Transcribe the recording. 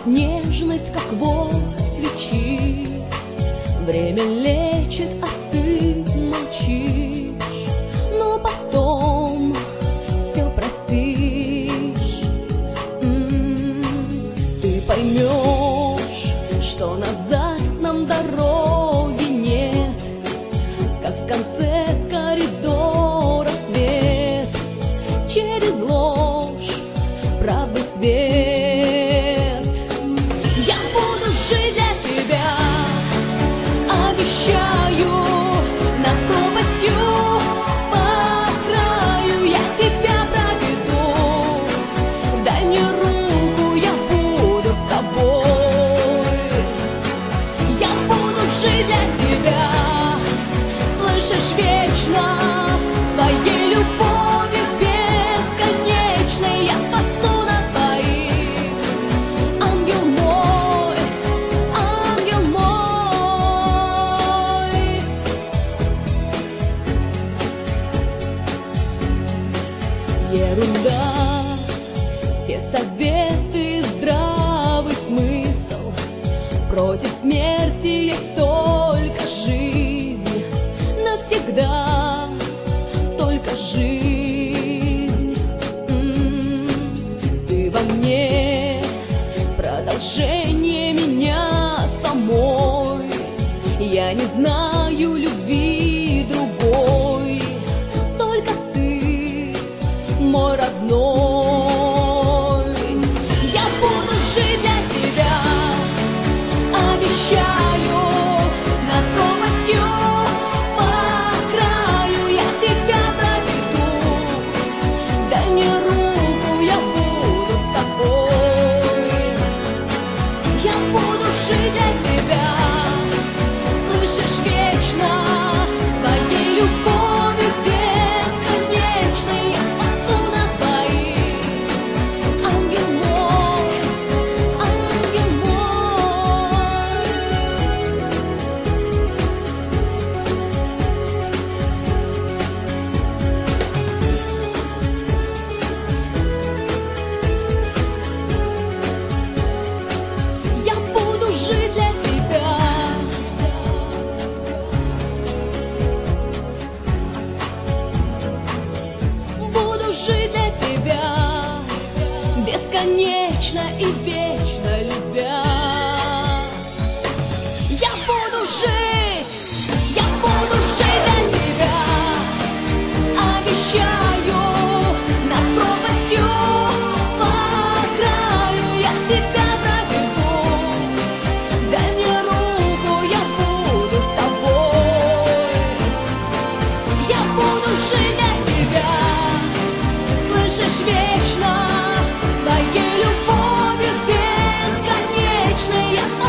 нежность, как воск свечи. Время лечит, а ты молчишь, но потом все простишь. Ты поймешь, что назад нам дороги нет, как в конце коридора свет, через ложь правды свет. Я буду жить для тебя, обещаю, над пропастью по краю я тебя проведу. Дай мне руку, я буду с тобой. Я буду жить для тебя, слышишь, вечно, своей любовью бесконечной я спасу нас двоих. Ангел мой, ангел мой. Ерунда, все советы, здравый смысл. Против смерти есть только жизнь, навсегда только жизнь. Ты во мне продолжение меня самой. Я не знаю любви другой, только ты мой родной. Я буду жить для тебя, обещаю, над пропастью по краю я тебя проведу. Дай мне руку, я буду с тобой. Я буду жить для тебя, слышишь, вечно, своей любовью бесконечной я спасу нас двоих. Ангел мой, ангел мой. Я буду жить для тебя. Буду жить для тебя, бесконечно и вечно любя. Я буду жить для тебя, обещаю, над пропастью по краю я тебя проведу. Дай мне руку, я буду с тобой. Я буду жить для тебя, слышишь, вечно, своей любовью бесконечной я